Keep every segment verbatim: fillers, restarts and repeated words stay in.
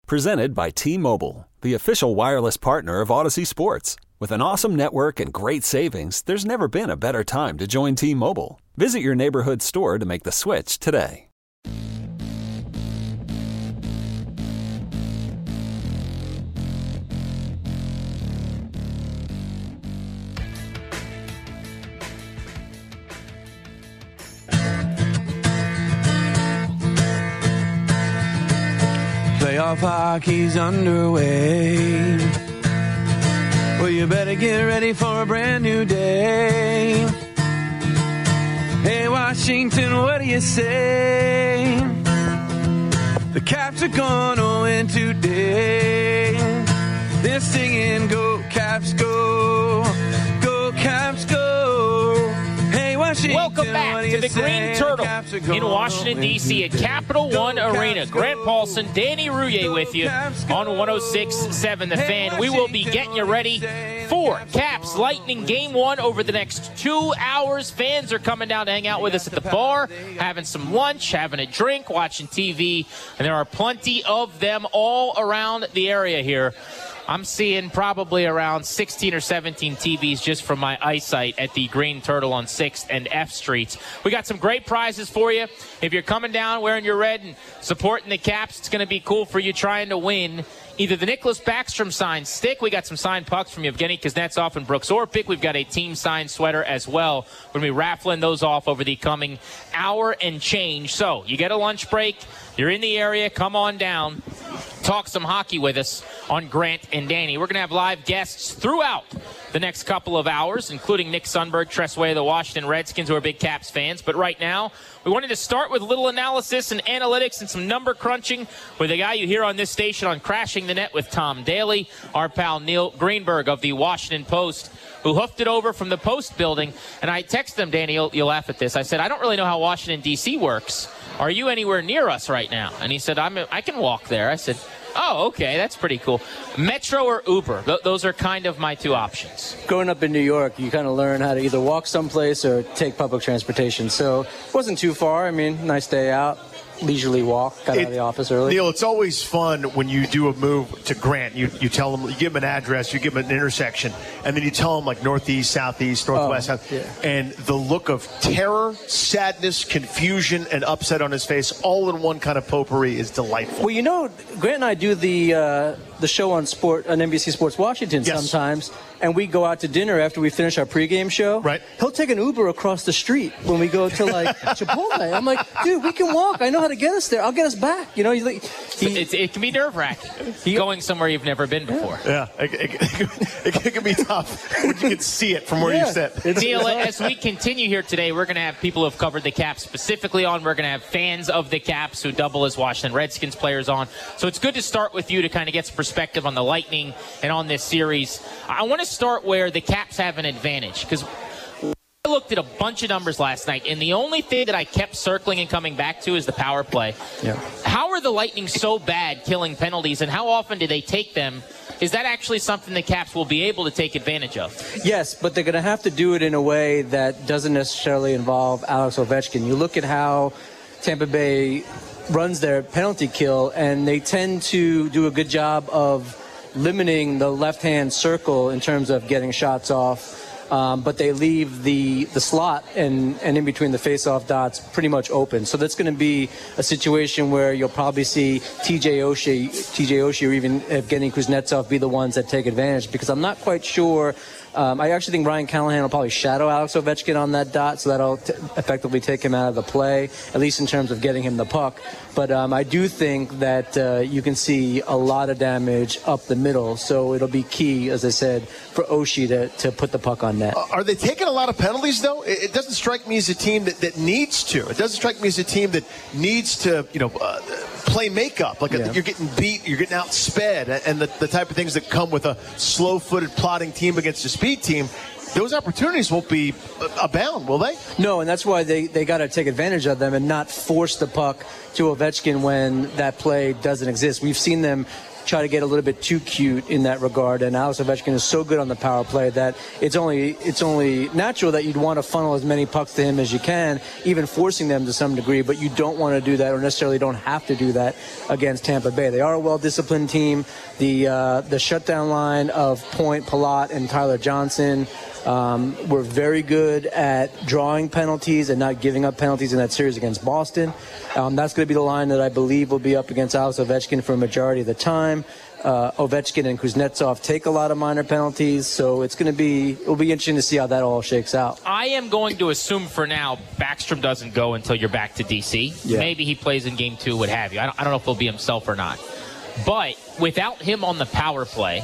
Presented by T-Mobile, the official wireless partner of Odyssey Sports. With an awesome network and great savings, there's never been a better time to join T-Mobile. Visit your neighborhood store to make the switch today. Playoff hockey's underway. Well, you better get ready for a brand new day. Hey, Washington, what do you say? The Caps are gonna win today. They're singing, go Caps, go. Go Caps, go. Hey, Washington, welcome back to the Green Turtle in Washington, D C at Capital One Arena. Grant Paulson, Danny Rouillet with you on one oh six point seven The Fan. We will be getting you ready for Caps Lightning Game one over the next two hours. Fans are coming down to hang out with us at the bar, having some lunch, having a drink, watching T V, and there are plenty of them all around the area here. I'm seeing probably around sixteen or seventeen T Vs just from my eyesight at the Green Turtle on sixth and F Streets. We got some great prizes for you. If you're coming down wearing your red and supporting the Caps, it's going to be cool for you trying to win either the Nicholas Backstrom signed stick. We got some signed pucks from Yevgeny Kuznetsov and Brooks Orpik. We've got a team signed sweater as well. We're going to be raffling those off over the coming hour and change. So you get a lunch break. You're in the area. Come on down. Talk some hockey with us on Grant and Danny. We're going to have live guests throughout the next couple of hours, including Nick Sundberg, Tress Way of the Washington Redskins, who are big Caps fans. But right now, we wanted to start with a little analysis and analytics and some number crunching with a guy you hear on this station on Crashing the Net with Tom Daly, our pal Neil Greenberg of the Washington Post, who hoofed it over from the Post building. And I texted him, Danny, you'll, you'll laugh at this. I said, I don't really know how Washington, D C works. Are you anywhere near us right now? And he said, I'm, I can walk there. I said, oh, okay, that's pretty cool. Metro or Uber? Th- those are kind of my two options. Growing up in New York, you kind of learn how to either walk someplace or take public transportation. So it wasn't too far. I mean, nice day out. Leisurely walk, got it, out of the office early. Neil, it's always fun when you do a move to Grant. You you tell them, you give them an address, you give them an intersection, and then you tell them like northeast, southeast, northwest, oh, south, yeah. and the look of terror, sadness, confusion, and upset on his face, all in one kind of potpourri, is delightful. Well, you know, Grant and I do the uh, the show on sport on N B C Sports Washington yes. sometimes, and we go out to dinner after we finish our pregame show. Right. He'll take an Uber across the street when we go to like Chipotle. I'm like, dude, we can walk. I know how to get us there. I'll get us back. You know, he's like, he, it, it can be nerve-wracking going somewhere you've never been before. Yeah, it, it, it, it can be tough when you can see it from where yeah, you sit. It's, Neil, it's as we continue here today, we're going to have people who've covered the Caps specifically on. We're going to have fans of the Caps who double as Washington Redskins players on. So it's good to start with you to kind of get some perspective on the Lightning and on this series. I want to start where the Caps have an advantage, because I looked at a bunch of numbers last night, and the only thing that I kept circling and coming back to is the power play. Yeah. How are the Lightning so bad killing penalties, and how often do they take them? Is that actually something the Caps will be able to take advantage of? Yes, but they're going to have to do it in a way that doesn't necessarily involve Alex Ovechkin. You look at how Tampa Bay runs their penalty kill, and they tend to do a good job of limiting the left-hand circle in terms of getting shots off. Um, but they leave the, the slot and, and in between the face-off dots pretty much open. So that's going to be a situation where you'll probably see T J Oshie, T J Oshie or even Evgeny Kuznetsov be the ones that take advantage, because I'm not quite sure. Um, I actually think Ryan Callahan will probably shadow Alex Ovechkin on that dot, so that'll t- effectively take him out of the play, at least in terms of getting him the puck. But um, I do think that uh, you can see a lot of damage up the middle, so it'll be key, as I said, for Oshie to, to put the puck on net. Uh, are they taking a lot of penalties, though? It, it doesn't strike me as a team that, that needs to. It doesn't strike me as a team that needs to, you know, uh, play makeup. Like yeah. a, you're getting beat, you're getting outsped, and the, the type of things that come with a slow-footed, plodding team against a speed team. Those opportunities won't be abound, will they? No, and that's why they, they got to take advantage of them and not force the puck to Ovechkin when that play doesn't exist. We've seen them try to get a little bit too cute in that regard. And Alex Ovechkin is so good on the power play that it's only it's only natural that you'd want to funnel as many pucks to him as you can, even forcing them to some degree. But you don't want to do that, or necessarily don't have to do that against Tampa Bay. They are a well-disciplined team. The uh, the shutdown line of Point, Palat, and Tyler Johnson Um, we're very good at drawing penalties and not giving up penalties in that series against Boston. Um, that's going to be the line that I believe will be up against Alex Ovechkin for a majority of the time. Uh, Ovechkin and Kuznetsov take a lot of minor penalties, so it's going to be it'll be interesting to see how that all shakes out. I am going to assume for now Backstrom doesn't go until you're back to D C. Yeah. Maybe he plays in game two, what have you. I don't, I don't know if he'll be himself or not. But without him on the power play,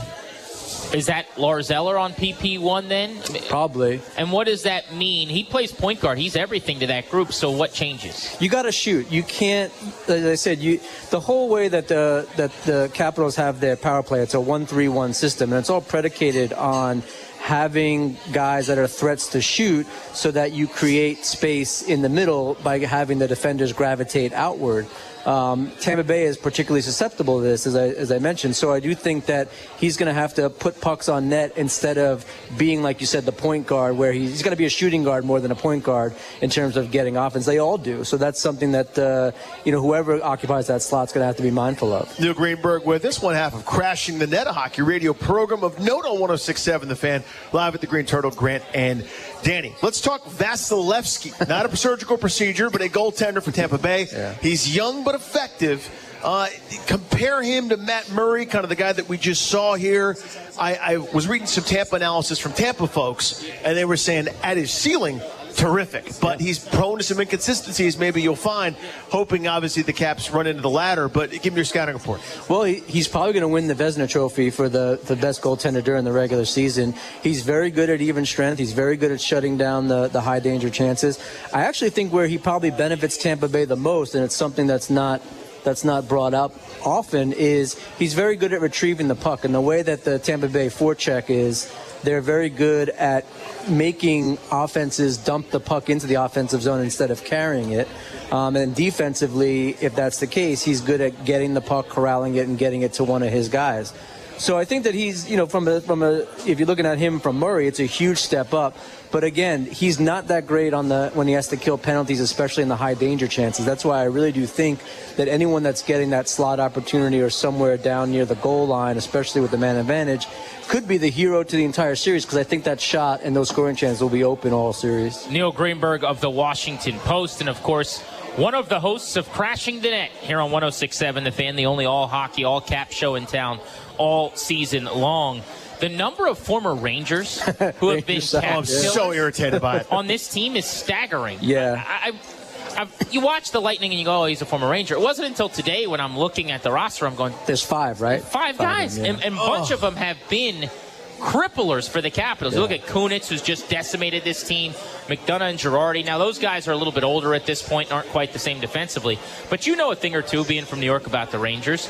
is that Lars Eller on P P one then? Probably. And what does that mean? He plays point guard. He's everything to that group, so what changes? You got to shoot. You can't, as I said, you the whole way that the that the Capitals have their power play, it's a one three one system, and it's all predicated on having guys that are threats to shoot so that you create space in the middle by having the defenders gravitate outward. Um, Tampa Bay is particularly susceptible to this, as I, as I mentioned. So I do think that he's going to have to put pucks on net instead of being, like you said, the point guard, where he's, he's going to be a shooting guard more than a point guard in terms of getting offense. They all do. So that's something that, uh, you know, whoever occupies that slot is going to have to be mindful of. Neil Greenberg with this one half of Crashing the Net, a hockey radio program of note on one oh six point seven The Fan, live at the Green Turtle, Grant and Danny. Let's talk Vasilevsky. Not a surgical procedure, but a goaltender for Tampa Bay. Yeah. He's young but effective. Uh, compare him to Matt Murray, kind of the guy that we just saw here. I, I was reading some Tampa analysis from Tampa folks, and they were saying at his ceiling, terrific. But he's prone to some inconsistencies, maybe you'll find, hoping obviously the Caps run into the ladder. But give me your scouting report. Well, he, he's probably going to win the Vezina Trophy for the, the best goaltender during the regular season. He's very good at even strength. He's very good at shutting down the, the high danger chances. I actually think where he probably benefits Tampa Bay the most, and it's something that's not that's not brought up often, is he's very good at retrieving the puck. And the way that the Tampa Bay forecheck is, they're very good at making offenses dump the puck into the offensive zone instead of carrying it. Um, and defensively, if that's the case, he's good at getting the puck, corralling it, and getting it to one of his guys. So I think that he's, you know, from a, from a, if you're looking at him from Murray, it's a huge step up. But again, he's not that great on the when he has to kill penalties, especially in the high danger chances. That's why I really do think that anyone that's getting that slot opportunity or somewhere down near the goal line, especially with the man advantage, could be the hero to the entire series, because I think that shot and those scoring chances will be open all series. Neil Greenberg of the Washington Post, and of course, one of the hosts of Crashing the Net here on one oh six point seven The Fan, the only all-hockey, all-cap show in town all season long. The number of former Rangers who have been cap I'm so irritated by it. on this team is staggering. Yeah. I, I, I, you watch the Lightning and you go, oh, he's a former Ranger. It wasn't until today when I'm looking at the roster, I'm going, there's five, right? Five, five guys. Them, yeah. And, and a bunch oh. of them have been cripplers for the Capitals. Yeah. You look at Kunitz, who's just decimated this team, McDonough and Girardi. Now, those guys are a little bit older at this point and aren't quite the same defensively. But you know a thing or two, being from New York, about the Rangers.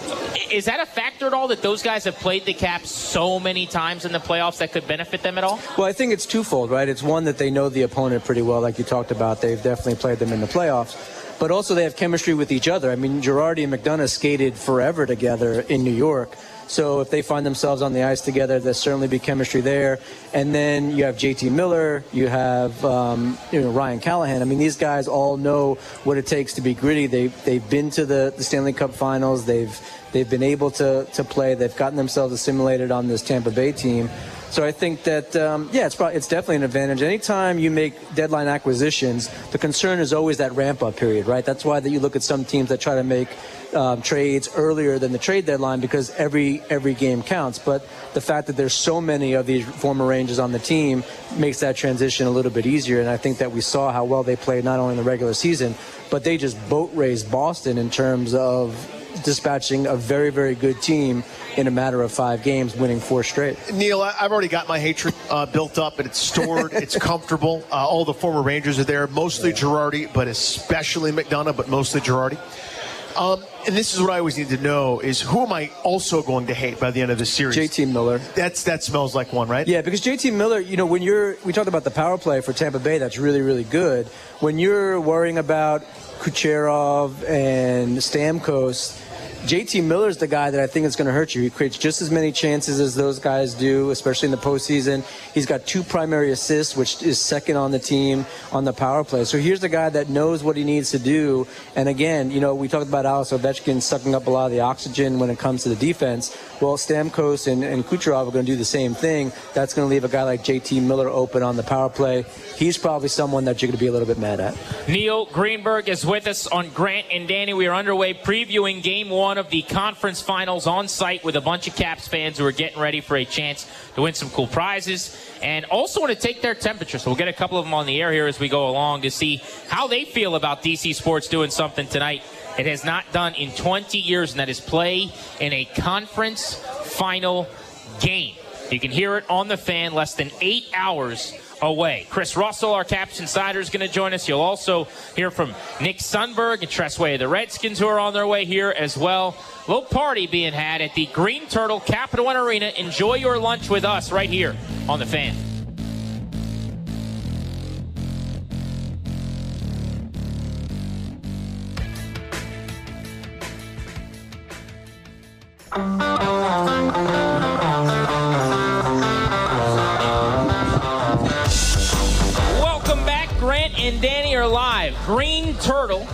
Is that a factor at all, that those guys have played the Caps so many times in the playoffs that could benefit them at all? Well, I think it's twofold, right? It's one, that they know the opponent pretty well, like you talked about. They've definitely played them in the playoffs. But also they have chemistry with each other. I mean, Girardi and McDonough skated forever together in New York. So if they find themselves on the ice together, there'll certainly be chemistry there. And then you have J T Miller, you have um, you know, Ryan Callahan. I mean, these guys all know what it takes to be gritty. They, they've been to the, the Stanley Cup Finals. They've they've been able to, to play. They've gotten themselves assimilated on this Tampa Bay team. So I think that, um, yeah, it's probably, it's definitely an advantage. Anytime you make deadline acquisitions, the concern is always that ramp-up period, right? That's why that you look at some teams that try to make um, trades earlier than the trade deadline, because every every game counts. But the fact that there's so many of these former Rangers on the team makes that transition a little bit easier. And I think that we saw how well they played not only in the regular season, but they just boat raced Boston in terms of dispatching a very, very good team in a matter of five games, winning four straight. Neil, I've already got my hatred uh, built up, and it's stored. It's comfortable. Uh, all the former Rangers are there, mostly yeah. Girardi, but especially McDonough, but mostly Girardi. Um, and this is what I always need to know, is who am I also going to hate by the end of this series? J T Miller. That's That smells like one, right? Yeah, because J T Miller, you know, when you're, we talked about the power play for Tampa Bay, that's really, really good. When you're worrying about Kucherov and Stamkos, J T Miller's the guy that I think is going to hurt you. He creates just as many chances as those guys do, especially in the postseason. He's got two primary assists, which is second on the team on the power play. So here's the guy that knows what he needs to do. And again, you know, we talked about Alex Ovechkin sucking up a lot of the oxygen when it comes to the defense. Well, Stamkos and, and Kucherov are going to do the same thing. That's going to leave a guy like J T Miller open on the power play. He's probably someone that you're going to be a little bit mad at. Neil Greenberg is with us on Grant and Danny. We are underway previewing game one of the conference finals on site with a bunch of Caps fans who are getting ready for a chance to win some cool prizes and also want to take their temperature. So we'll get a couple of them on the air here as we go along to see how they feel about D C Sports doing something tonight it has not done in twenty years, and that is play in a conference final game. You can hear it on the Fan less than eight hours away. Chris Russell, our Caps Insider, is going to join us. You'll also hear from Nick Sundberg and Tress Way of the Redskins, who are on their way here as well. A little party being had at the Green Turtle Capital One Arena. Enjoy your lunch with us right here on the Fan. Welcome back. Grant and Danny are live. Green Turtle,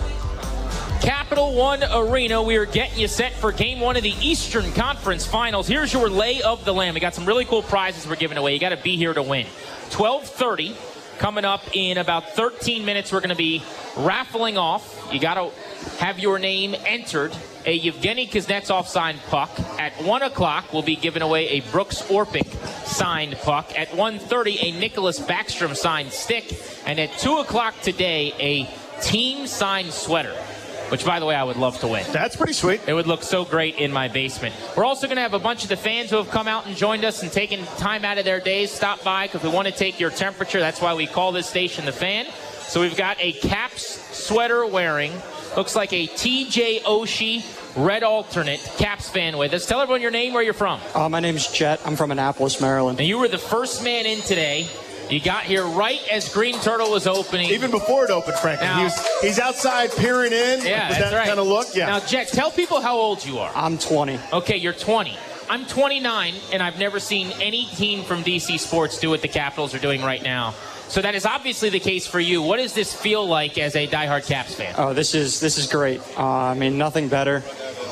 Capital One Arena. We are getting you set for game one of the Eastern Conference Finals. Here's your lay of the land. We got some really cool prizes we're giving away. You got to be here to win. twelve thirty coming up in about thirteen minutes. We're going to be raffling off. You got to have your name entered. A Yevgeny Kuznetsov signed puck. At one o'clock, we'll be giving away a Brooks Orpik signed puck. At one thirty, a Nicholas Backstrom signed stick. And at two o'clock today, a team signed sweater, which, by the way, I would love to win. That's pretty sweet. It would look so great in my basement. We're also going to have a bunch of the fans who have come out and joined us and taken time out of their days, stop by, because we want to take your temperature. That's why we call this station the Fan. So we've got a Caps sweater wearing, looks like a T J Oshie red alternate Caps fan with us. Tell everyone your name, where you're from. Uh, my name's Jet. I'm from Annapolis, Maryland. And you were the first man in today. You got here right as Green Turtle was opening. Even before it opened, frankly. Now, he was, he's outside peering in yeah, with that's that right. kind of look. Yeah. Now, Jet, tell people how old you are. I'm twenty. Okay, you're twenty. I'm twenty-nine, and I've never seen any team from D C Sports do what the Capitals are doing right now. So that is obviously the case for you. What does this feel like as a diehard Caps fan? Oh, this is this is great. Uh, I mean, nothing better.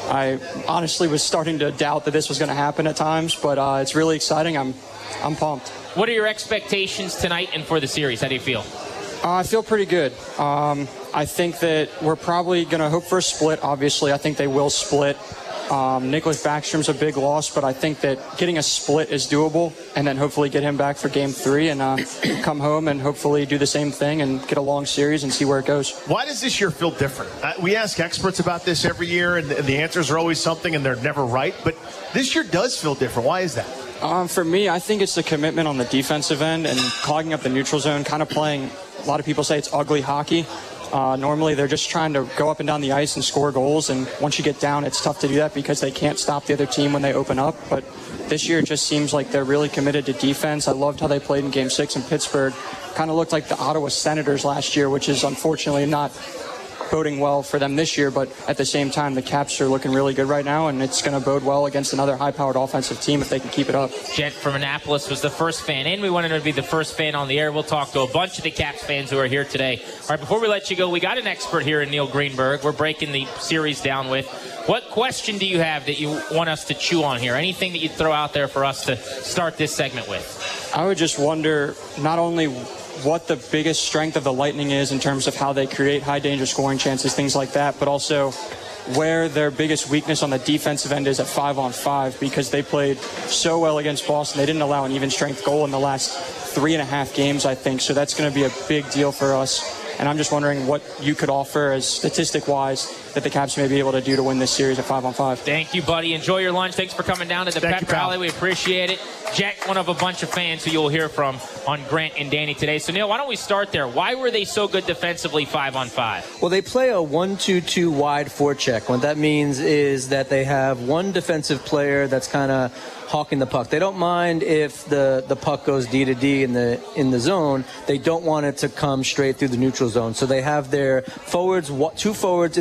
I honestly was starting to doubt that this was going to happen at times, but uh, it's really exciting. I'm I'm pumped. What are your expectations tonight and for the series? How do you feel? Uh, I feel pretty good. Um, I think that we're probably going to hope for a split. Obviously, I think they will split. Um, Nicholas Backstrom's a big loss, but I think that getting a split is doable, and then hopefully get him back for game three and uh, come home and hopefully do the same thing and get a long series and see where it goes. Why does this year feel different? Uh, we ask experts about this every year, and the, and the answers are always something, and they're never right. But this year does feel different. Why is that? Um, for me, I think it's the commitment on the defensive end and clogging up the neutral zone, kind of playing, a lot of people say it's ugly hockey. Uh, normally, they're just trying to go up and down the ice and score goals, and once you get down, it's tough to do that because they can't stop the other team when they open up. But this year, it just seems like they're really committed to defense. I loved how they played in Game six in Pittsburgh. Kind of looked like the Ottawa Senators last year, which is unfortunately not boding well for them this year, but at the same time, the Caps are looking really good right now, and it's going to bode well against another high-powered offensive team if they can keep it up. Jet from Annapolis was the first fan in. We wanted to be the first fan on the air. We'll talk to a bunch of the Caps fans who are here today. All right, before we let you go, we got an expert here in Neil Greenberg. We're breaking the series down with. What question do you have that you want us to chew on here? Anything that you'd throw out there for us to start this segment with? I would just wonder not only what the biggest strength of the Lightning is in terms of how they create high danger scoring chances, things like that, but also where their biggest weakness on the defensive end is at five on five, because they played so well against Boston. They didn't allow an even strength goal in the last three and a half games, I think. So that's going to be a big deal for us. And I'm just wondering what you could offer as statistic-wise that the Caps may be able to do to win this series at five on five. Thank you, buddy. Enjoy your lunch. Thanks for coming down to the Thank pep you, rally. We appreciate it. Jet, one of a bunch of fans who you'll hear from on Grant and Danny today. So, Neil, why don't we start there? Why were they so good defensively five on five? Well, they play a one two two wide forecheck. What that means is that they have one defensive player that's kind of hawking the puck. They don't mind if the, the puck goes D to D in the in the zone. They don't want it to come straight through the neutral zone. So they have their forwards, two forwards in the neutral zone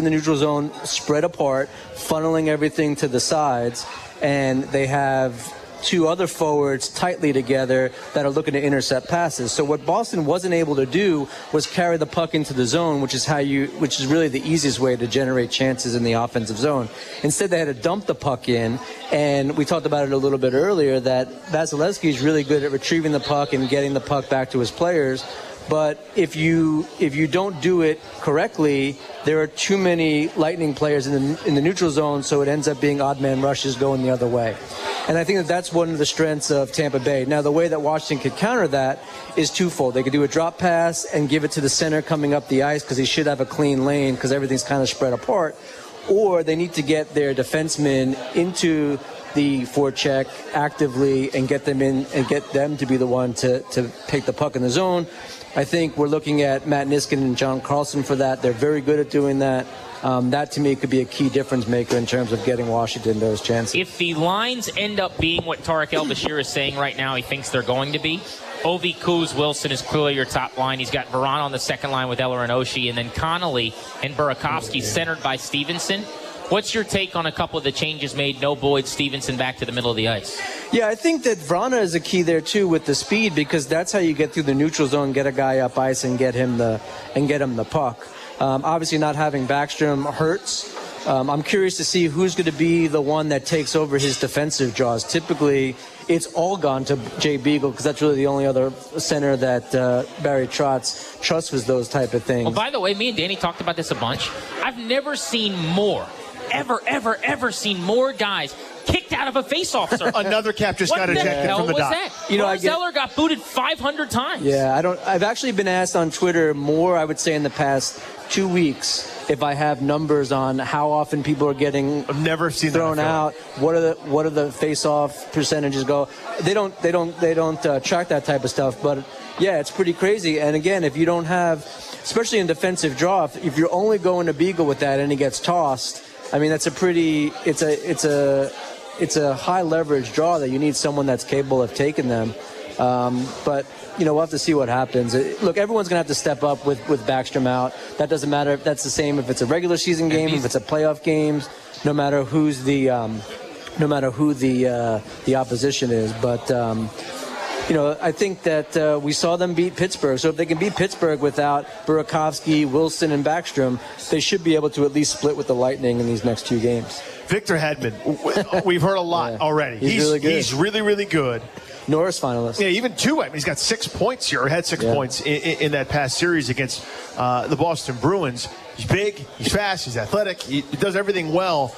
zone spread apart, funneling everything to the sides, and they have two other forwards tightly together that are looking to intercept passes. So what Boston wasn't able to do was carry the puck into the zone, which is how you, which is really the easiest way to generate chances in the offensive zone. Instead, they had to dump the puck in, and we talked about it a little bit earlier that Vasilevsky is really good at retrieving the puck and getting the puck back to his players. But if you if you don't do it correctly, there are too many Lightning players in the in the neutral zone, so it ends up being odd man rushes going the other way. And I think that that's one of the strengths of Tampa Bay. Now, the way that Washington could counter that is twofold. They could do a drop pass and give it to the center coming up the ice because he should have a clean lane because everything's kind of spread apart. Or they need to get their defensemen into the forecheck actively and get them in and get them to be the one to, to pick the puck in the zone. I think we're looking at Matt Niskanen and John Carlson for that. They're very good at doing that. Um, that, to me, could be a key difference maker in terms of getting Washington those chances. If the lines end up being what Tarek El-Bashir is saying right now he thinks they're going to be, Ovi, Kuz, Wilson is clearly your top line. He's got Varan on the second line with Eller and Oshie, and then Connolly and Burakovsky centered by Stevenson. What's your take on a couple of the changes made? No Boyd, Stevenson back to the middle of the ice. Yeah, I think that Vrana is a key there too with the speed because that's how you get through the neutral zone, get a guy up ice, and get him the and get him the puck. Um, obviously, not having Backstrom hurts. Um, I'm curious to see who's going to be the one that takes over his defensive jaws. Typically, it's all gone to Jay Beagle because that's really the only other center that uh, Barry Trotz trusts with those type of things. Well, by the way, me and Danny talked about this a bunch. I've never seen more, ever, ever, ever seen more guys kicked out of a face-off circle. Another cap just got ejected from the dock. dock. What the hell was that? You know, Lars Eller got booted five hundred times. Yeah, I don't. I've actually been asked on Twitter more, I would say, in the past two weeks if I have numbers on how often people are getting I've never seen thrown that out. What are the what are the face-off percentages go? They don't they don't they don't uh, track that type of stuff. But yeah, it's pretty crazy. And again, if you don't have, especially in defensive draw, if, if you're only going to Beagle with that and he gets tossed, I mean that's a pretty it's a it's a it's a high leverage draw that you need someone that's capable of taking them. Um, but, you know, we'll have to see what happens. It, look, everyone's going to have to step up with, with Backstrom out. That doesn't matter. That's the same if it's a regular season game, if it's a playoff games, no matter who's the um, no matter who the uh, the opposition is. But, um, you know, I think that uh, we saw them beat Pittsburgh. So if they can beat Pittsburgh without Burakovsky, Wilson, and Backstrom, they should be able to at least split with the Lightning in these next two games. Victor Hedman, we've heard a lot yeah. already. He's, he's really good. He's really, really good. Norris finalist. Yeah, even two. I mean, he's got six points here, or had six yeah. points in, in, in that past series against uh, the Boston Bruins. He's big, he's fast, he's athletic, he, he does everything well.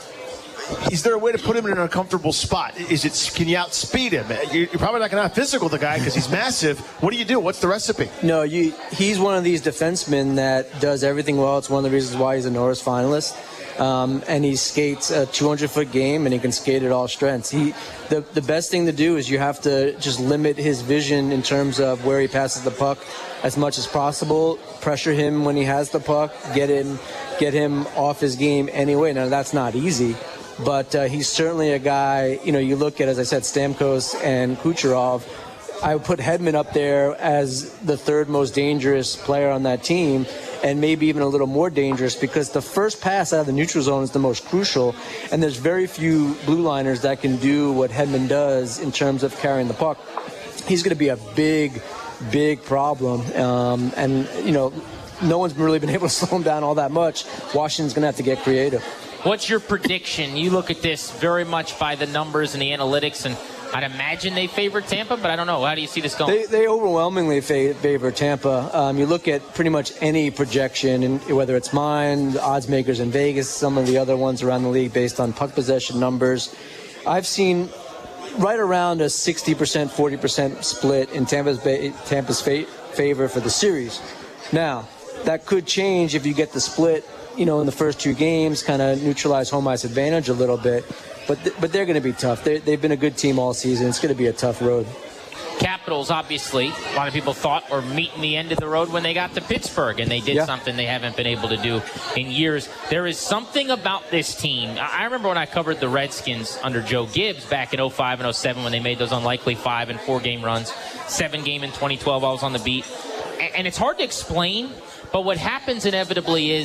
Is there a way to put him in an uncomfortable spot? Is it? Can you outspeed him? You're probably not going to out physical the guy because he's massive. What do you do? What's the recipe? No, you. He's one of these defensemen that does everything well. It's one of the reasons why he's a Norris finalist. Um, and he skates a two hundred foot game, and he can skate at all strengths. He, the the best thing to do is you have to just limit his vision in terms of where he passes the puck as much as possible. Pressure him when he has the puck. Get him, get him off his game anyway. Now that's not easy, but uh, he's certainly a guy. You know, you look at, as I said, Stamkos and Kucherov. I would put Hedman up there as the third most dangerous player on that team, and maybe even a little more dangerous because the first pass out of the neutral zone is the most crucial, and there's very few blue liners that can do what Hedman does in terms of carrying the puck. He's going to be a big, big problem, um, and, you know, no one's really been able to slow him down all that much. Washington's going to have to get creative. What's your prediction? You look at this very much by the numbers and the analytics, and I'd imagine they favor Tampa, but I don't know. How do you see this going? They, they overwhelmingly favor Tampa. Um, you look at pretty much any projection, and whether it's mine, the odds makers in Vegas, some of the other ones around the league based on puck possession numbers. I've seen right around a sixty percent, forty percent split in Tampa's, Tampa's fa- favor for the series. Now, that could change if you get the split, you know, in the first two games, kind of neutralize home ice advantage a little bit. But th- but they're going to be tough. They're, they've been a good team all season. It's going to be a tough road. Capitals, obviously, a lot of people thought were meeting the end of the road when they got to Pittsburgh, and they did yeah. something they haven't been able to do in years. There is something about this team. I remember when I covered the Redskins under Joe Gibbs back in oh five and oh seven when they made those unlikely five and four game runs, seven game in twenty twelve. I was on the beat. And it's hard to explain, but what happens inevitably is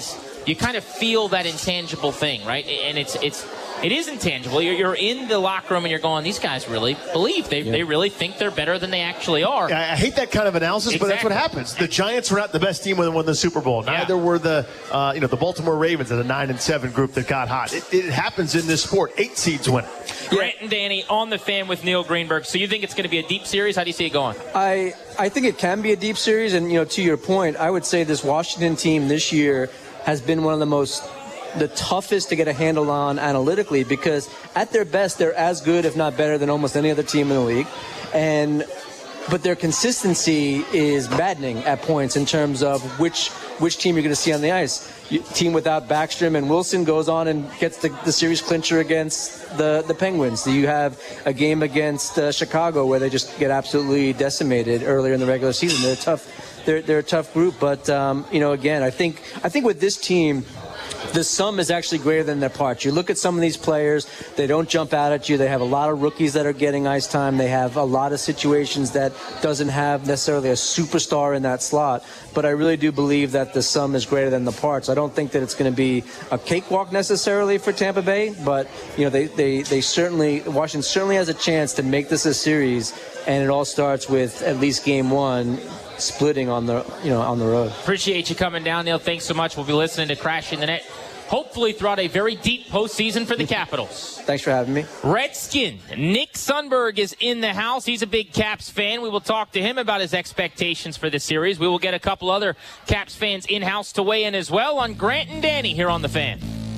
you kind of feel that intangible thing, right? And it's it's it is intangible. You're, you're in the locker room and you're going, these guys really believe. They, yeah. they really think they're better than they actually are. I, I hate that kind of analysis, exactly. But that's what happens. The Giants were not the best team when they won the Super Bowl. Neither yeah. were the uh, you know the Baltimore Ravens at a nine and seven group that got hot. It, it happens in this sport. Eight seeds win. Grant and Danny on the Fan with Neil Greenberg. So you think it's going to be a deep series? How do you see it going? I I think it can be a deep series, and you know, to your point, I would say this Washington team this year has been one of the most the toughest to get a handle on analytically, because at their best they're as good, if not better, than almost any other team in the league, and but their consistency is maddening at points in terms of which which team you're going to see on the ice. Team without Backstrom and Wilson goes on and gets the, the series clincher against the, the Penguins. So you have a game against uh, Chicago where they just get absolutely decimated earlier in the regular season. They're tough. They're they're a tough group, but um, you know, again, I think I think with this team, the sum is actually greater than their parts. You look at some of these players, they don't jump out at you. They have a lot of rookies that are getting ice time. They have a lot of situations that doesn't have necessarily a superstar in that slot. But I really do believe that the sum is greater than the parts. I don't think that it's going to be a cakewalk necessarily for Tampa Bay, but you know, they, they, they certainly, Washington certainly has a chance to make this a series, and it all starts with at least game one splitting on the you know on the road. Appreciate you coming down, Neil. Thanks so much. We'll be listening to Crashing the Net, hopefully throughout a very deep postseason for the Capitals. Thanks for having me. Redskin Nick Sundberg is in the house. He's a big Caps fan. We will talk to him about his expectations for this series. We will get a couple other Caps fans in-house to weigh in as well on Grant and Danny here on The Fan.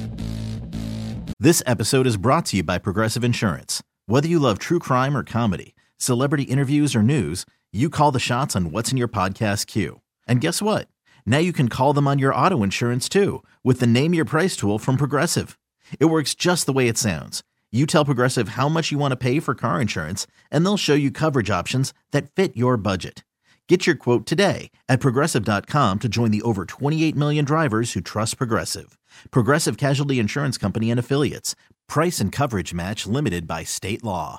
This episode is brought to you by Progressive Insurance. Whether you love true crime or comedy, celebrity interviews or news, you call the shots on what's in your podcast queue. And guess what? Now you can call them on your auto insurance too with the Name Your Price tool from Progressive. It works just the way it sounds. You tell Progressive how much you want to pay for car insurance, and they'll show you coverage options that fit your budget. Get your quote today at Progressive dot com to join the over twenty-eight million drivers who trust Progressive. Progressive Casualty Insurance Company and Affiliates. Price and coverage match limited by state law.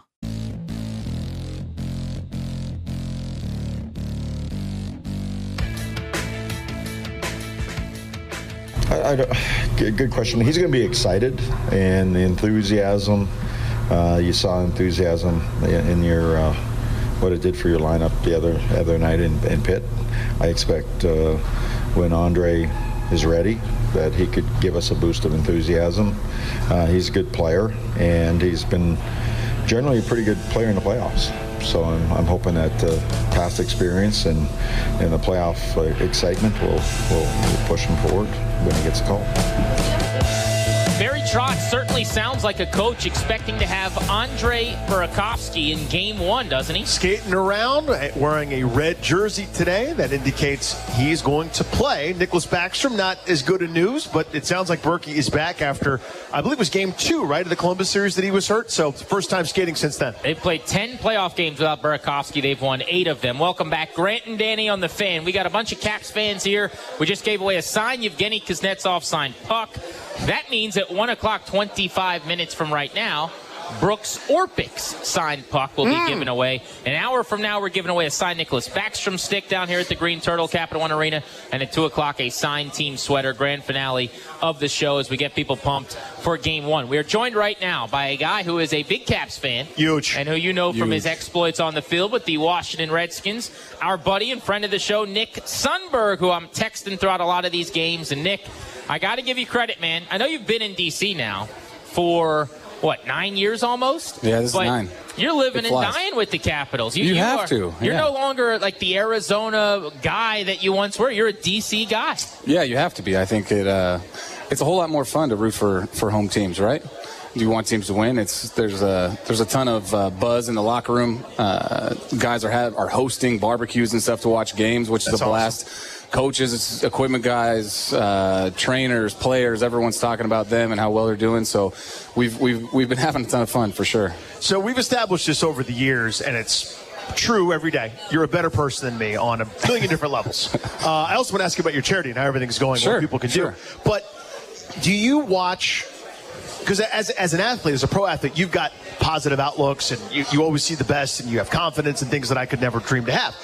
I, I don't, good question. He's going to be excited, and the enthusiasm. Uh, you saw enthusiasm in your uh, what it did for your lineup the other other night in, in Pitt. I expect uh, when Andre is ready that he could give us a boost of enthusiasm. Uh, he's a good player, and he's been generally a pretty good player in the playoffs. So I'm, I'm hoping that uh, past experience and, and the playoff uh, excitement will, will, will push him forward when he gets a call. Barry Trotz certainly sounds like a coach expecting to have Andre Burakovsky in game one, doesn't he? Skating around, wearing a red jersey today. That indicates he's going to play. Nicholas Backstrom, not as good a news, but it sounds like Berkey is back after, I believe it was game two, right, of the Columbus series that he was hurt. So first time skating since then. They've played ten playoff games without Burakovsky. They've won eight of them. Welcome back, Grant and Danny on The Fan. We got a bunch of Caps fans here. We just gave away a signed Yevgeny Kuznetsov signed puck. That means at one o'clock, twenty-five minutes from right now, Brooks Orpik's signed puck will be mm. given away. An hour from now, we're giving away a signed Nicholas Backstrom stick down here at the Green Turtle Capital One Arena. And at two o'clock, a signed team sweater. Grand finale of the show as we get people pumped for game one. We are joined right now by a guy who is a big Caps fan. Huge. And who you know Huge. from his exploits on the field with the Washington Redskins. Our buddy and friend of the show, Nick Sundberg, who I'm texting throughout a lot of these games. And Nick, I got to give you credit, man. I know you've been in D C now for, what, nine years almost? Yeah, this but is nine. You're living and dying with the Capitals. You, you, you have are, to. You're yeah. no longer like the Arizona guy that you once were. You're a D C guy. Yeah, you have to be. I think it uh, it's a whole lot more fun to root for, for home teams, right? You want teams to win. It's there's a there's a ton of uh, buzz in the locker room. Uh, guys are have, are hosting barbecues and stuff to watch games, which That's is a blast. Awesome. Coaches, equipment guys, uh, trainers, players, everyone's talking about them and how well they're doing. So we've we've we've been having a ton of fun for sure. So we've established this over the years, and it's true every day. You're a better person than me on a million different levels. Uh, I also want to ask you about your charity and how everything's going, sure, what people can sure. do. But do you watch? Because as as an athlete, as a pro athlete, you've got positive outlooks, and you, you always see the best, and you have confidence in things that I could never dream to have.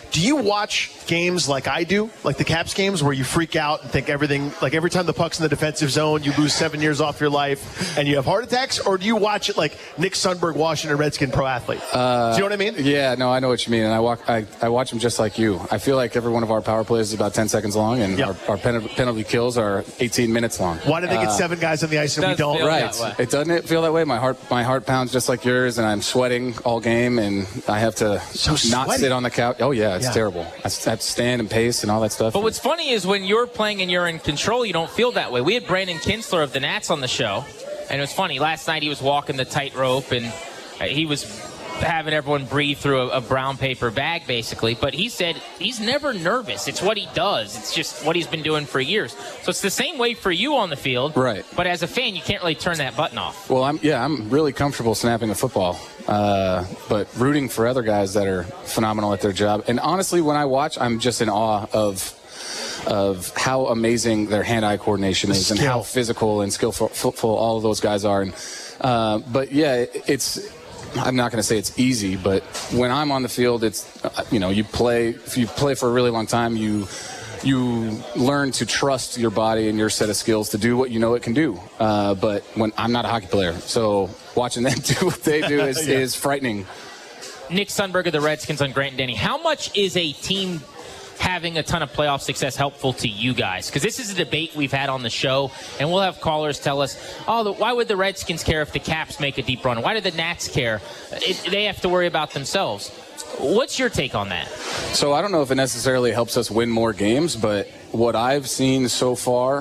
Do you watch games like I do, like the Caps games, where you freak out and think everything, like every time the puck's in the defensive zone, you lose seven years off your life and you have heart attacks? Or do you watch it like Nick Sundberg, Washington Redskin pro athlete? Uh, do you know what I mean? Yeah, no, I know what you mean. And I, walk, I, I watch them just like you. I feel like every one of our power plays is about ten seconds long, and yep. our, our pen, penalty kills are eighteen minutes long. Why do they get uh, seven guys on the ice and we don't? Right. It doesn't it feel that way? My heart my heart pounds just like yours, and I'm sweating all game, and I have to so not sweaty. sit on the couch. Oh, yeah, it's yeah. terrible. I have to stand and pace and all that stuff. But what's funny is when you're playing and you're in control, you don't feel that way. We had Brandon Kinsler of the Nats on the show, and it was funny. Last night he was walking the tightrope, and he was having everyone breathe through a, a brown paper bag, basically. But he said he's never nervous. It's what he does. It's just what he's been doing for years. So it's the same way for you on the field. Right. But as a fan, you can't really turn that button off. Well, I'm yeah, I'm really comfortable snapping a football. Uh, but rooting for other guys that are phenomenal at their job. And honestly, when I watch, I'm just in awe of of how amazing their hand-eye coordination is and how physical and skillful skillful all of those guys are. And uh, but yeah, it's I'm not going to say it's easy, but when I'm on the field, it's you know you play if you play for a really long time, you you learn to trust your body and your set of skills to do what you know it can do. Uh, but when I'm not a hockey player, so watching them do what they do is, yeah. is frightening. Nick Sundberg of the Redskins on Grant and Danny. How much is a team having a ton of playoff success helpful to you guys? Because this is a debate we've had on the show, and we'll have callers tell us, oh, the, why would the Redskins care if the Caps make a deep run? Why do the Nats care? It, they have to worry about themselves. What's your take on that? So I don't know if it necessarily helps us win more games, but what I've seen so far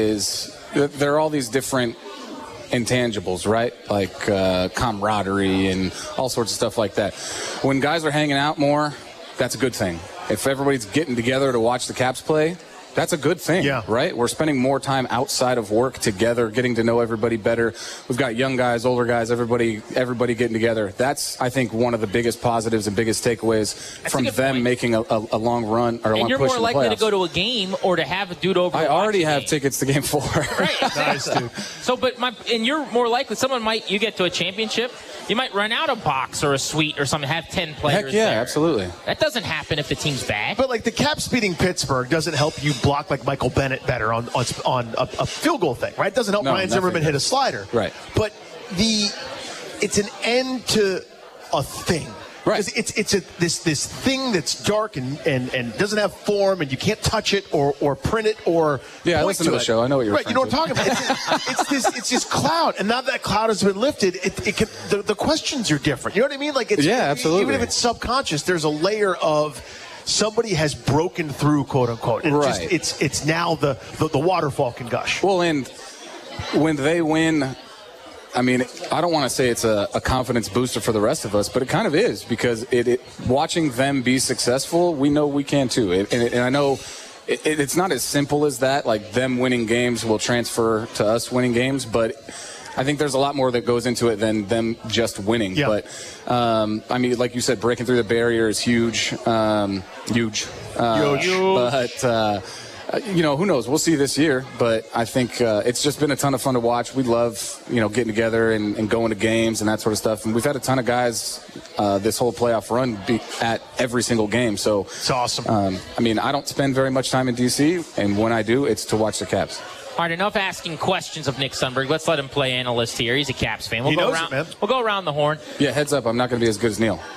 is there are all these different intangibles, right? Like uh, camaraderie and all sorts of stuff like that. When guys are hanging out more, that's a good thing. If everybody's getting together to watch the Caps play, that's a good thing, yeah. right? We're spending more time outside of work together, getting to know everybody better. We've got young guys, older guys, everybody everybody getting together. That's, I think, one of the biggest positives and biggest takeaways that's from them point. making a, a, a long run or a and long you're push more in the likely playoffs. to go to a game or to have a dude over. I already have game. tickets to game four. Right, nice, dude. So, but my, and you're more likely, someone might, you get to a championship, you might run out a box or a suite or something, have ten players Heck yeah, there. absolutely. That doesn't happen if the team's bad. But, like, the Caps beating Pittsburgh doesn't help you block, like, Michael Bennett better on on, on a, a field goal thing, right? It doesn't help no, Ryan Zimmerman hit a slider. Right. But the it's an end to a thing. Right. It's it's a this this thing that's dark and, and, and doesn't have form, and you can't touch it or, or print it or yeah. I listen to, to the show. I know what you're right. You know what I'm to. talking about. It's, it's this it's this cloud, and now that cloud has been lifted, it, it can, the, the questions are different. You know what I mean? Like it's yeah, absolutely. Even if it's subconscious, there's a layer of somebody has broken through, quote unquote. And right. Just, it's it's now the, the the waterfall can gush. Well, and when they win. I mean, I don't want to say it's a, a confidence booster for the rest of us, but it kind of is because it, it watching them be successful, we know we can too. It, and, it, and I know it, it's not as simple as that. Like them winning games will transfer to us winning games, but I think there's a lot more that goes into it than them just winning. Yeah. But um, I mean, like you said, breaking through the barrier is huge, um, huge. Uh, huge. But. Uh, Uh, you know, who knows? We'll see this year, but I think uh, it's just been a ton of fun to watch. We love, you know, getting together and, and going to games and that sort of stuff. And we've had a ton of guys uh, this whole playoff run be at every single game. So it's awesome. Um, I mean, I don't spend very much time in D C, and when I do, it's to watch the Caps. All right, enough asking questions of Nick Sundberg. Let's let him play analyst here. He's a Caps fan. We'll he go knows around, it, man. We'll go around the horn. Yeah, heads up, I'm not going to be as good as Neil.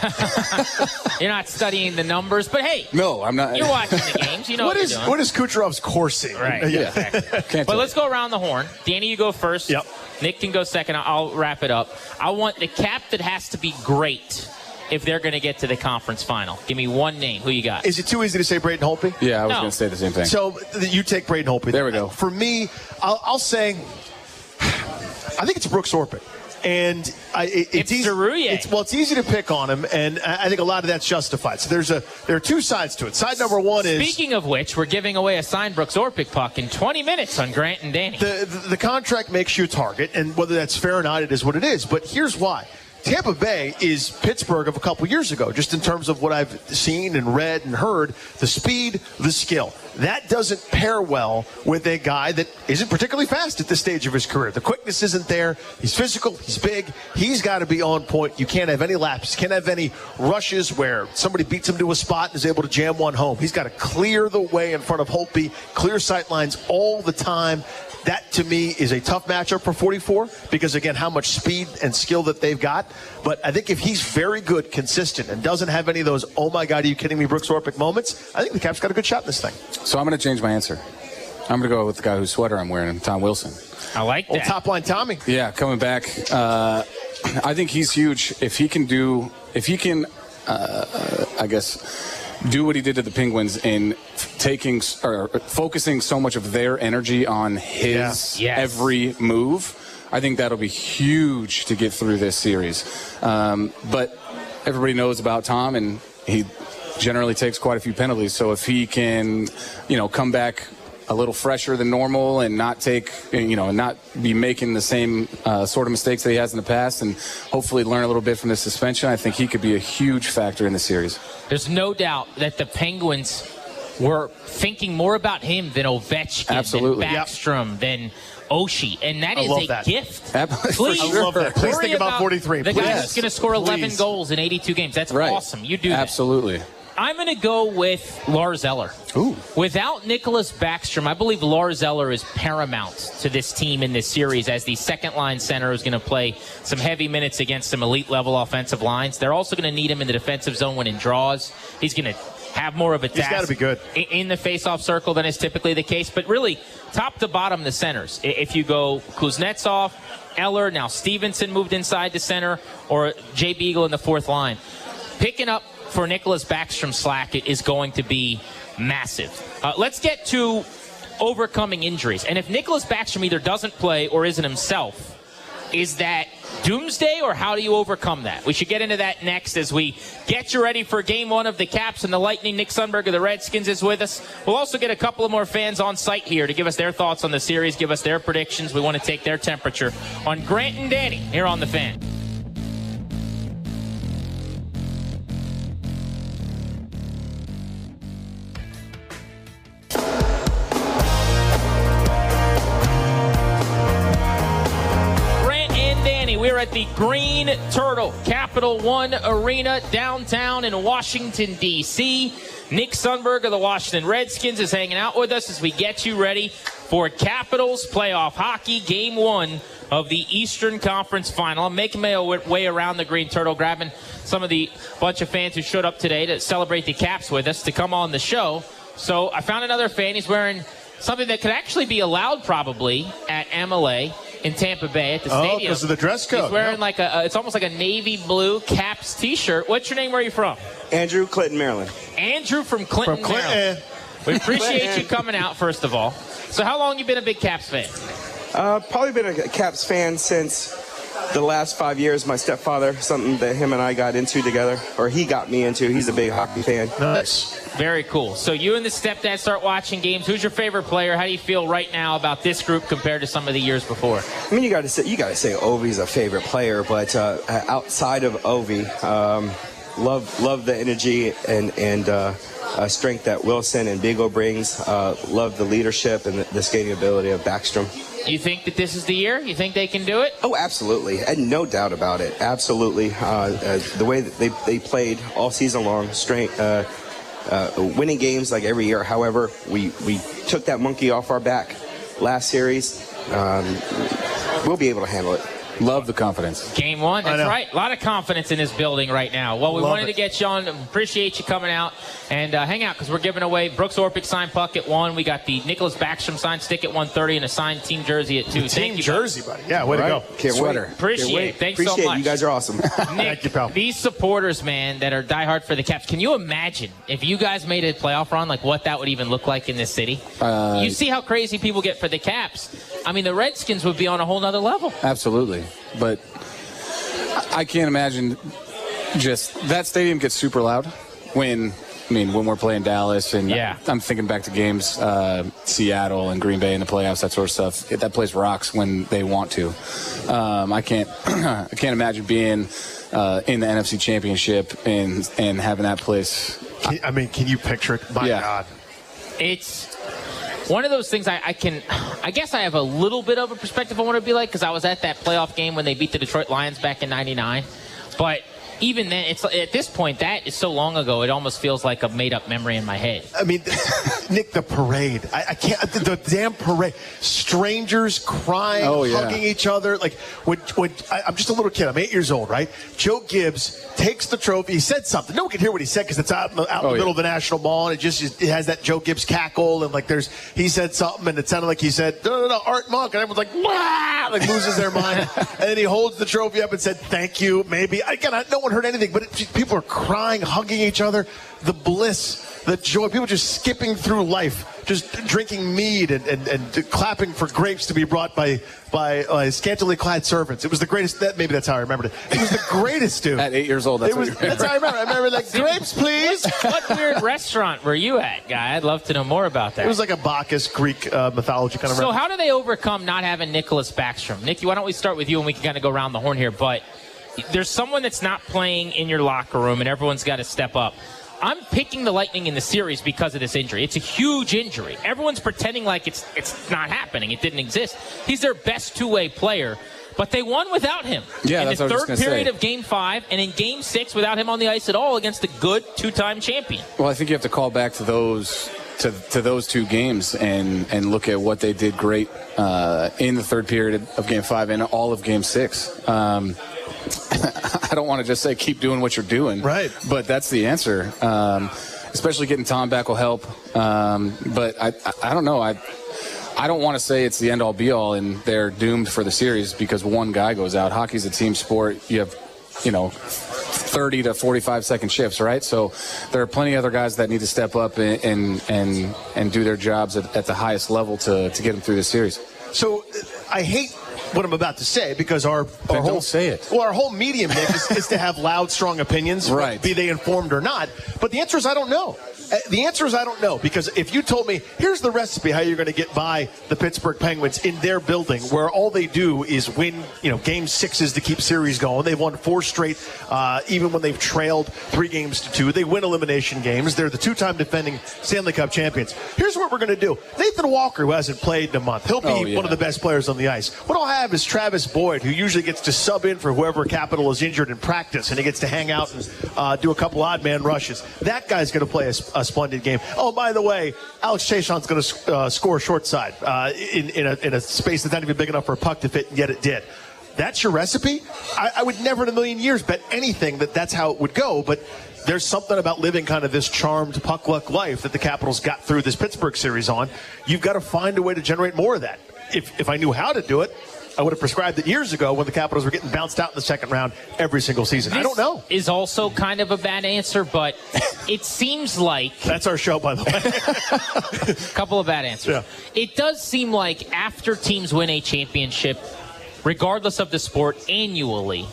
You're not studying the numbers, but hey. No, I'm not. You're watching the games. You know what, what is you're doing. what is Kucherov's coursing? Right. Yeah. yeah. Exactly. Can't but let's go around the horn. Danny, you go first. Yep. Nick can go second. I'll wrap it up. I want the cap that has to be great if they're going to get to the conference final. Give me one name. Who you got? Is it too easy to say Braden Holtby? Yeah, I was No. going to say the same thing. So you take Braden Holtby. There we go. For me, I'll, I'll say, I think it's Brooks Orpik. And I, it, it's, It's easy. Cerrulle. It's, well, it's easy to pick on him, and I I think a lot of that's justified. So there's a there are two sides to it. Side number one is Speaking of which, we're giving away a signed Brooks Orpik puck in twenty minutes on Grant and Danny. the, the the contract makes you a target, and whether that's fair or not, it is what it is. But here's why: Tampa Bay is Pittsburgh of a couple years ago, just in terms of what I've seen and read and heard, the speed, the skill. That doesn't pair well with a guy that isn't particularly fast at this stage of his career. The quickness isn't there. He's physical. He's big. He's got to be on point. You can't have any laps. You can't have any rushes where somebody beats him to a spot and is able to jam one home. He's got to clear the way in front of Holtby, clear sight lines all the time. That, to me, is a tough matchup for forty-four because, again, how much speed and skill that they've got. But I think if he's very good, consistent, and doesn't have any of those, oh, my God, are you kidding me, Brooks Orpik moments, I think the Caps got a good shot in this thing. So I'm going to change my answer. I'm going to go with the guy whose sweater I'm wearing, Tom Wilson. I like that. Old top line Tommy. Yeah, coming back. Uh, I think he's huge. If he can do, if he can, uh, I guess, do what he did to the Penguins in taking or focusing so much of their energy on his yeah. yes. every move, I think that'll be huge to get through this series. Um, but everybody knows about Tom, and he generally takes quite a few penalties. So if he can, you know, come back a little fresher than normal and not take, you know, not be making the same uh, sort of mistakes that he has in the past, and hopefully learn a little bit from the suspension, I think he could be a huge factor in the series. There's no doubt that the Penguins were thinking more about him than Ovechkin, Absolutely. than Backstrom, yep. than Oshie, and that I is a that. gift. Please, I love that. Please think about forty-three. The Please. guy that's going to score eleven Please. goals in eighty-two games. That's right. awesome. You do that. Absolutely. I'm going to go with Lars Eller. Ooh. Without Nicholas Backstrom, I believe Lars Eller is paramount to this team in this series as the second-line center who's going to play some heavy minutes against some elite-level offensive lines. They're also going to need him in the defensive zone when in draws. He's going to have more of a task He's got to be good. in the face-off circle than is typically the case. But really, top to bottom, the centers. If you go Kuznetsov, Eller, now Stevenson moved inside the center, or Jay Beagle in the fourth line. Picking up for Nicholas Backstrom slack is going to be massive. Uh, let's get to overcoming injuries. And if Nicholas Backstrom either doesn't play or isn't himself, is that doomsday, or how do you overcome that? We should get into that next as we get you ready for game one of the Caps and the Lightning. Nick Sundberg of the Redskins is with us. We'll also get a couple of more fans on site here to give us their thoughts on the series, give us their predictions. We want to take their temperature on Grant and Danny here on The Fan. We're at the Green Turtle Capital One Arena downtown in Washington, D C Nick Sundberg of the Washington Redskins is hanging out with us as we get you ready for Capitals playoff hockey, game one of the Eastern Conference Final. I'm making my way around the Green Turtle, grabbing some of the bunch of fans who showed up today to celebrate the Caps with us to come on the show. So I found another fan. He's wearing something that could actually be allowed probably at M L A in Tampa Bay at the oh, stadium. Oh, because of the dress code. He's wearing yep. like a, uh, it's almost like a navy blue Caps t-shirt. What's your name? Where are you from? Andrew, Clinton, Maryland. Andrew from Clinton, from Clinton. Maryland. We appreciate you coming out, first of all. So how long you been a big Caps fan? Uh, probably been a Caps fan since the last five years. My stepfather, something that him and I got into together, or he got me into. He's a big hockey fan. Nice. Very cool. So you and the stepdad start watching games. Who's your favorite player? How do you feel right now about this group compared to some of the years before? I mean, you got to say you got to say Ovi's a favorite player, but uh, outside of Ovi, um, love love the energy and and uh, uh, strength that Wilson and Beagle brings. Uh, love the leadership and the, the skating ability of Backstrom. You think that this is the year? You think they can do it? Oh, absolutely. And no doubt about it. Absolutely. Uh, uh, the way that they, they played all season long, straight, uh, uh, winning games like every year. However, we, we took that monkey off our back last series. Um, we'll be able to handle it. Love the confidence. Game one, that's right. A lot of confidence in this building right now. Well, we Love wanted it. to get you on. Appreciate you coming out and uh, hang out because we're giving away Brooks Orpik signed puck at one. We got the Nicholas Backstrom signed stick at one thirty and a signed team jersey at two. The Thank team you, jersey, buddy. Yeah, way Right. to go. Can't Sweater. wait. Appreciate Can't wait. it. Thanks Appreciate so much. You guys are awesome. Nick, Thank you, pal. These supporters, man, that are diehard for the Caps, can you imagine if you guys made a playoff run, like what that would even look like in this city? Uh, you see how crazy people get for the Caps. I mean, the Redskins would be on a whole nother level. Absolutely. But I can't imagine just that stadium gets super loud when I mean, when we're playing Dallas, and yeah. I'm thinking back to games, uh, Seattle and Green Bay in the playoffs, that sort of stuff. It, that place rocks when they want to. Um, I can't, I can't imagine being uh, in the N F C Championship and and having that place. Can, I mean, can you picture it? My yeah. God, it's one of those things I, I can, I guess I have a little bit of a perspective on what it'd be like because I was at that playoff game when they beat the Detroit Lions back in ninety-nine. But even then, it's at this point, that is so long ago, it almost feels like a made-up memory in my head. I mean, Nick, the parade. I, I can't, the, the damn parade. Strangers crying, oh, yeah. hugging each other. Like, when, when I, I'm just a little kid. I'm eight years old, right? Joe Gibbs takes the trophy. He said something. No one can hear what he said because it's out, in the, out in oh, the middle yeah. of the National Mall, and it just it has that Joe Gibbs cackle, and like there's, he said something, and it sounded like he said, no, no, no, Art Monk, and everyone's like, wow, like loses their mind. And then he holds the trophy up and said, thank you, maybe. Again, I, no one heard anything, but it, people are crying, hugging each other. The bliss, the joy, people just skipping through life, just drinking mead and, and, and clapping for grapes to be brought by by uh, scantily clad servants. It was the greatest. That, maybe that's how I remembered it. It was the greatest, dude. At eight years old, that's it was. what you That's how I remember. I remember like grapes, please. What weird restaurant were you at, guy? I'd love to know more about that. It was like a Bacchus Greek uh, mythology kind of. So restaurant. how do they overcome not having Nicholas Backstrom? Nicky, why don't we start with you and we can kind of go around the horn here? But there's someone that's not playing in your locker room, and everyone's got to step up. I'm picking the Lightning in the series because of this injury. It's a huge injury. Everyone's pretending like it's it's not happening. It didn't exist. He's their best two-way player, but they won without him. Yeah, in that's the what I was third just gonna period say. of Game Five and in Game Six without him on the ice at all against a good two-time champion. Well, I think you have to call back to those to, to those two games and, and look at what they did great uh, in the third period of Game Five and all of Game Six. Um, I don't want to just say keep doing what you're doing, right? But that's the answer. Um, especially getting Tom back will help. Um, but I, I, I don't know. I, I don't want to say it's the end all be all and they're doomed for the series because one guy goes out. Hockey's a team sport. You have, you know, thirty to forty-five second shifts, right? So there are plenty of other guys that need to step up and and and, and do their jobs at, at the highest level to, to get them through the series. So I hate what I'm about to say because our, our whole don't say it. Well, our whole medium, Nick, is, is to have loud, strong opinions, right? Be they informed or not. But the answer is I don't know. Uh, the answer is I don't know because if you told me here's the recipe how you're going to get by the Pittsburgh Penguins in their building where all they do is win, you know, game sixes to keep series going. They've won four straight, uh, even when they've trailed three games to two. They win elimination games. They're the two-time defending Stanley Cup champions. Here's what we're going to do. Nathan Walker, who hasn't played in a month, he'll be oh, yeah. one of the best players on the ice. What I'll have is Travis Boyd, who usually gets to sub in for whoever Capital is injured in practice, and he gets to hang out and uh, do a couple odd man rushes. That guy's going to play a, a splendid game. Oh, by the way, Alex Chason's going to uh, score short side uh, in, in, a, in a space that's not even big enough for a puck to fit, and yet it did. That's your recipe? I, I would never in a million years bet anything that that's how it would go, but there's something about living kind of this charmed puck luck life that the Capitals got through this Pittsburgh series on. You've got to find a way to generate more of that. If, if I knew how to do it, I would have prescribed it years ago when the Capitals were getting bounced out in the second round every single season. This I don't know. Is also kind of a bad answer, but it seems like that's our show, by the way. A couple of bad answers. Yeah. It does seem like after teams win a championship, regardless of the sport, annually,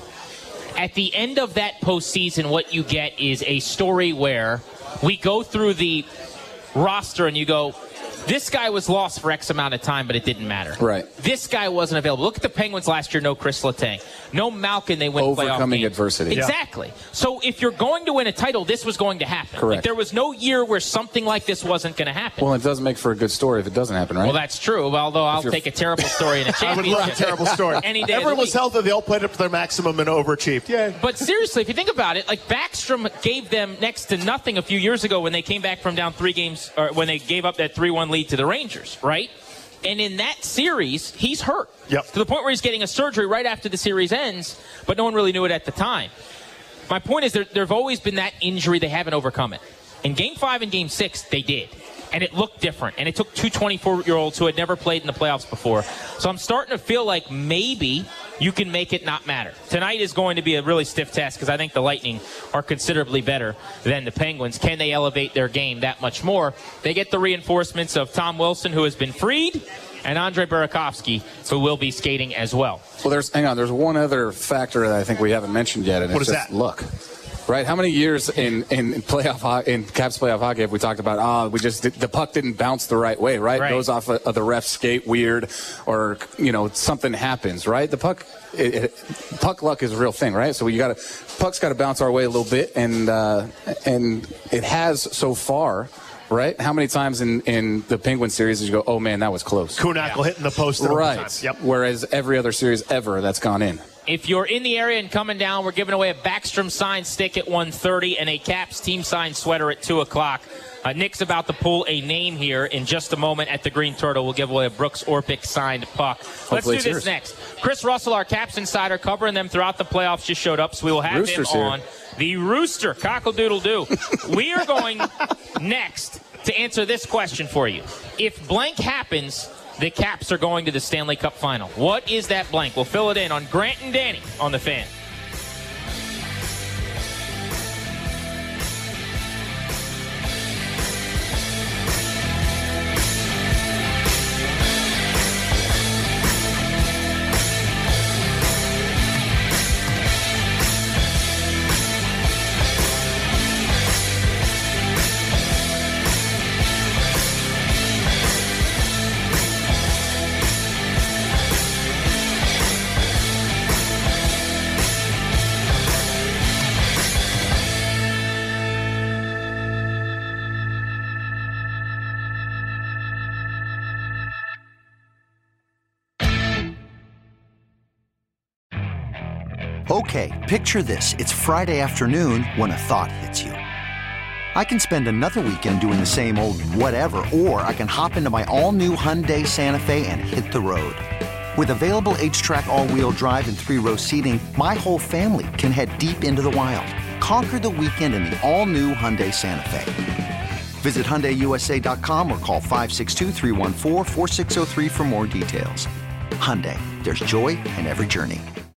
at the end of that postseason, what you get is a story where we go through the roster and you go, this guy was lost for X amount of time, but it didn't matter. Right. This guy wasn't available. Look at the Penguins last year. No Chris Letang. No Malkin. They win playoff games. Overcoming adversity. Exactly. Yeah. So if you're going to win a title, this was going to happen. Correct. Like, there was no year where something like this wasn't going to happen. Well, it doesn't make for a good story if it doesn't happen, right? Well, that's true. Although I'll take a terrible story in a championship. I would love a terrible story. Any day Everyone was healthy. They all played up to their maximum and overachieved. Yeah. But seriously, if you think about it, like Backstrom gave them next to nothing a few years ago when they came back from down three games, or when they gave up that three one lead to the Rangers, right? And in that series, he's hurt. Yep. To the point where he's getting a surgery right after the series ends, but no one really knew it at the time. My point is there there have always been that injury. They haven't overcome it. In Game five and Game six, they did. And it looked different. And it took two twenty-four-year-olds who had never played in the playoffs before. So I'm starting to feel like maybe you can make it not matter. Tonight is going to be a really stiff test because I think the Lightning are considerably better than the Penguins. Can they elevate their game that much more? They get the reinforcements of Tom Wilson, who has been freed, and Andrei Burakovsky, who will be skating as well. Well, there's hang on. There's one other factor that I think we haven't mentioned yet, and what it's is just that? luck. right? How many years in, in playoff ho- in Caps playoff hockey have we talked about, oh, we just the puck didn't bounce the right way, right? right. Goes off of, of the ref's skate weird, or, you know, something happens, right? The puck, it, it, puck luck is a real thing, right? So you got to, puck's got to bounce our way a little bit, and uh, and it has so far. Right? How many times in, in the Penguin series did you go, oh, man, that was close? Kuhnhackl yeah. hitting the post. Right. Yep. Whereas every other series ever, that's gone in. If you're in the area and coming down, we're giving away a Backstrom signed stick at one thirty and a Caps team signed sweater at two o'clock. Uh, Nick's about to pull a name here in just a moment at the Green Turtle. We'll give away a Brooks Orpik signed puck. Hopefully Let's do this yours. next. Chris Russell, our Caps insider, covering them throughout the playoffs, just showed up, so we will have Rooster's him here. on. The Rooster, cockle-doodle-doo. We are going next to answer this question for you. If blank happens, the Caps are going to the Stanley Cup Final. What is that blank? We'll fill it in on Grant and Danny on The Fan. Okay, picture this. It's Friday afternoon when a thought hits you. I can spend another weekend doing the same old whatever, or I can hop into my all-new Hyundai Santa Fe and hit the road. With available H-Track all-wheel drive and three-row seating, my whole family can head deep into the wild. Conquer the weekend in the all-new Hyundai Santa Fe. Visit Hyundai U S A dot com or call five six two, three one four, four six zero three for more details. Hyundai, there's joy in every journey.